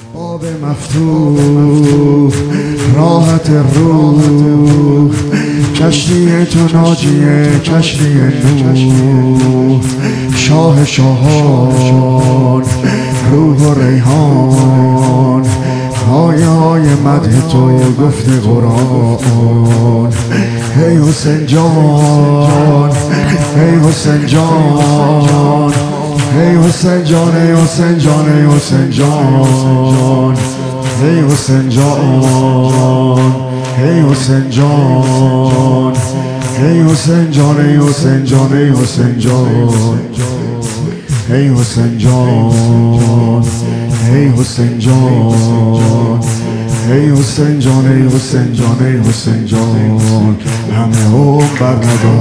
باب مفتوح راحت روح، کشتی تو ناجیه کشتی نوح، شاه شاهان روح و ریحان، های های مدح تو گفت قرآن. هی حسین جان هی حسین جان هی حسین جان ای حسین جان ای حسین جان هی حسین جان هی حسین جان هی حسین جان ای حسین جان ای حسین جان هی حسین جان هی حسین جان هی حسین جان ای حسین جان ای حسین جان. همه هم بر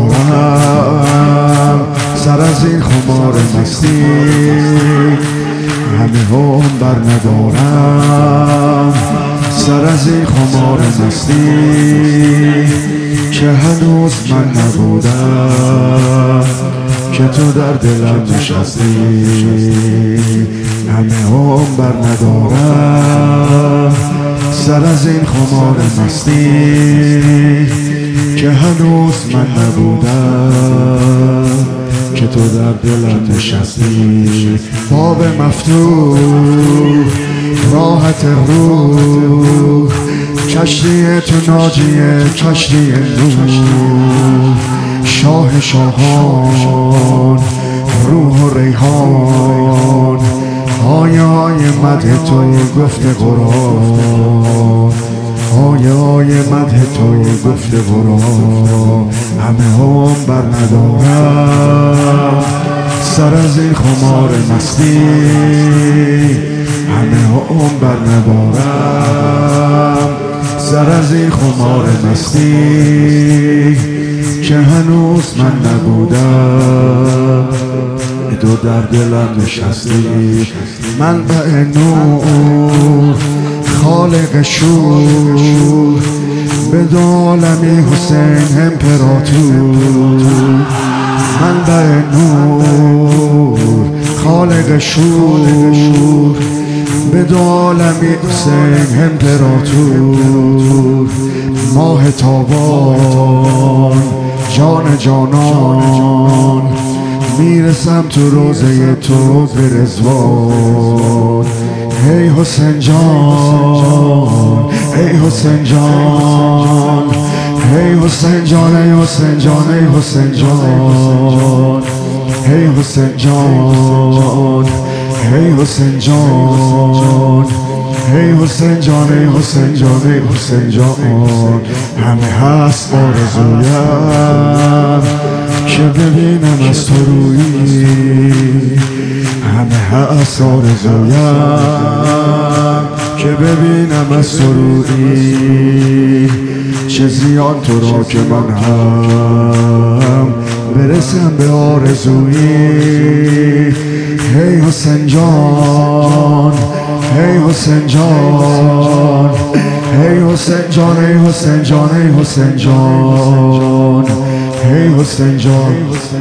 ندارم سر از این خمار مستی، همه هم بر ندارم سر از این خمار مستی، که هنوز من نبودم که تو در دلم نشستی. همه هم بر ندارم سر از این خمار مستی، که هنوز من نبودم که تو در دلم نشستی. باب مفتوح راحت روح، کشتی تو ناجیه کشتی نوح، شاه شاهان روح و ریحان، های های مدح تو گفت قرآن، های های مدح تو گفت قرآن. همه هم بر ندارم سر از این خمار مستی، همه هم بر ندارم سر از این خمار مستی، که هنوز من نبودم تو در دلم نشستی. منبع نور خالق شور، به عالمی حسین امپراتور. منبع نور خالق شور، به عالمی حسین امپراتور. ماه تابان جان جانان، میرسم تو روزه تو به رضوان. هی حسین جان هی حسین جان هی حسین جان ای حسین جان ای حسین جان هی حسین جان هی حسین جان هی حسین جان ای حسین جان ای حسین جان. همه هست آرزویم که ببینم از تو رویی، همه هست آرزویم که ببینم از تو رویی. چه زیان تو را که من هم برسم به آرزویی. هی حسین جان هی حسین جان هی حسین جان ای حسین جان ای حسین جان هی حسین جان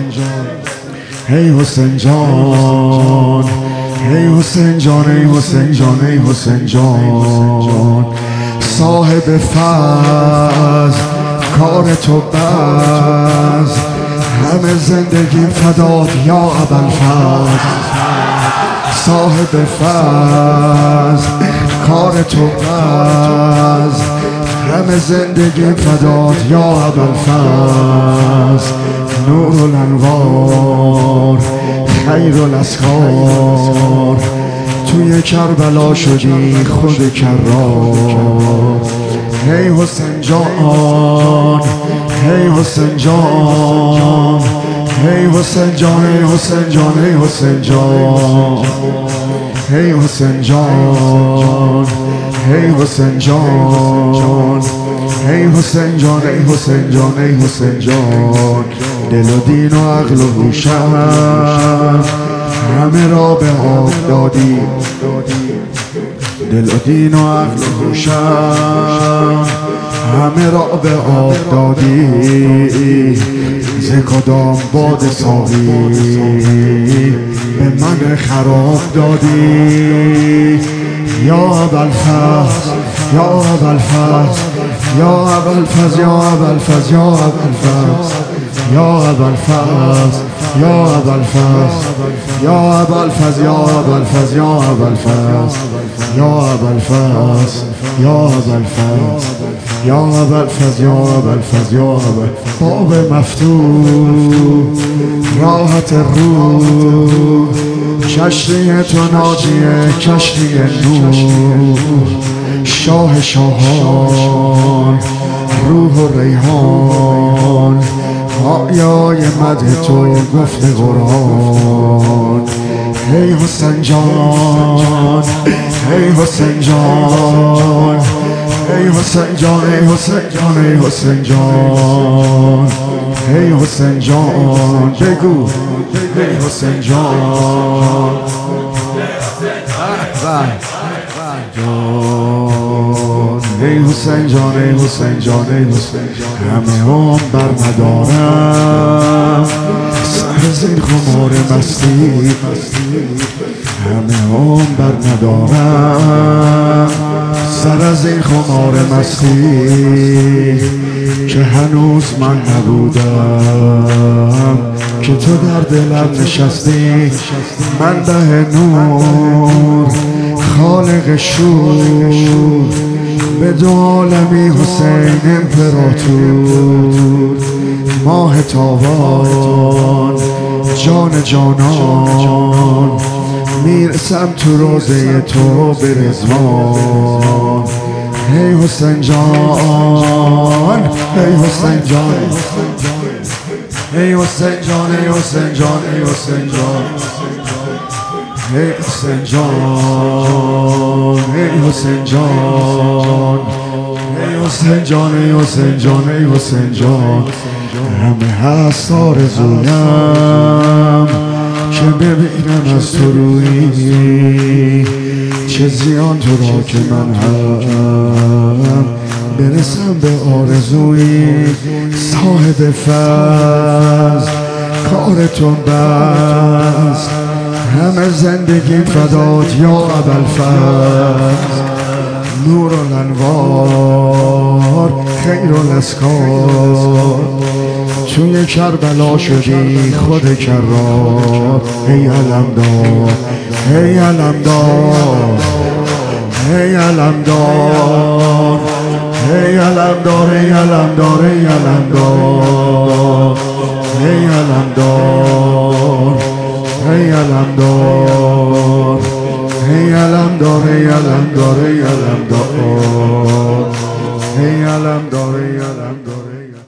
هی حسین جان هی حسین جان ای حسین جان ای حسین جان. صاحب فضل کار تو بز، همه زندگی فدات یا ابوالفضل. صاحب فضل کار تو بز، همه زندگی فدات یا ابوالفضل. نور الانوار خیر الاسکار، توی کربلا شدی خود کرار. هی حسین جان هی حسین جان هی حسین جان ای حسین جان ای حسین جان هی حسین جان هی حسین جان هی حسین جان ای حسین جان ای حسین جان. دل و دین و عقل و هوشم همه را به آب دادی، دل و دین و عقل و هوشم همه را به آب دادی. ز کدام باد ساقی به من خراب دادی. یا ابوالفضل یا ابوالفضل یا ابوالفضل یا ابوالفضل یا ابوالفضل یا ابوالفضل یا ابوالفضل یا ابوالفضل یا ابوالفضل یا ابوالفضل یا ابوالفضل یا ابوالفضل یا ابوالفضل یا ابوالفضل باب مفتوح راحت روح کشتی تو ناجیه کشتی نور شاه شاهان روح و ریحان آیای مدح تو گفت قرآن ای حسین جان ای حسین جان ای حسین جان ای حسین جان ای حسین جان ای حسین جان بگو ای حسین جان ای حسین جان ای حسین جان ای حسین جان همه هم بر ندارم سر زیر خمار مستی همه هم بر ندارم سر از این خمار مستی که هنوز من نبودم که تو در دلم نشستی من به نور خالق شور به دو عالمی حسین امپراتور ماه تابان جان جانان میرسم تو روزه تو به رضوان ای حسین جان ای حسین جان ای حسین جان ای حسین جان ای حسین جان ای حسین جان ای حسین جان ای حسین جان ای حسین جان ای حسین جان همه هست آرزویم که ببینم از تو رویی چه زیان تو را که من هم برسم به آرزویی صاحب فضل کارتون بس همه زندگی فدات یا ابوالفضل نور الانوار خیر الاسکار توی کربلا شدی خود کرار ای علمدار ای علمدار ای علمدار ای علمدار ای علمدار ای علمدار ای علمدار ای علمدار ای علمدار ای علمدار ای علمدار ای علمدار ای علمدار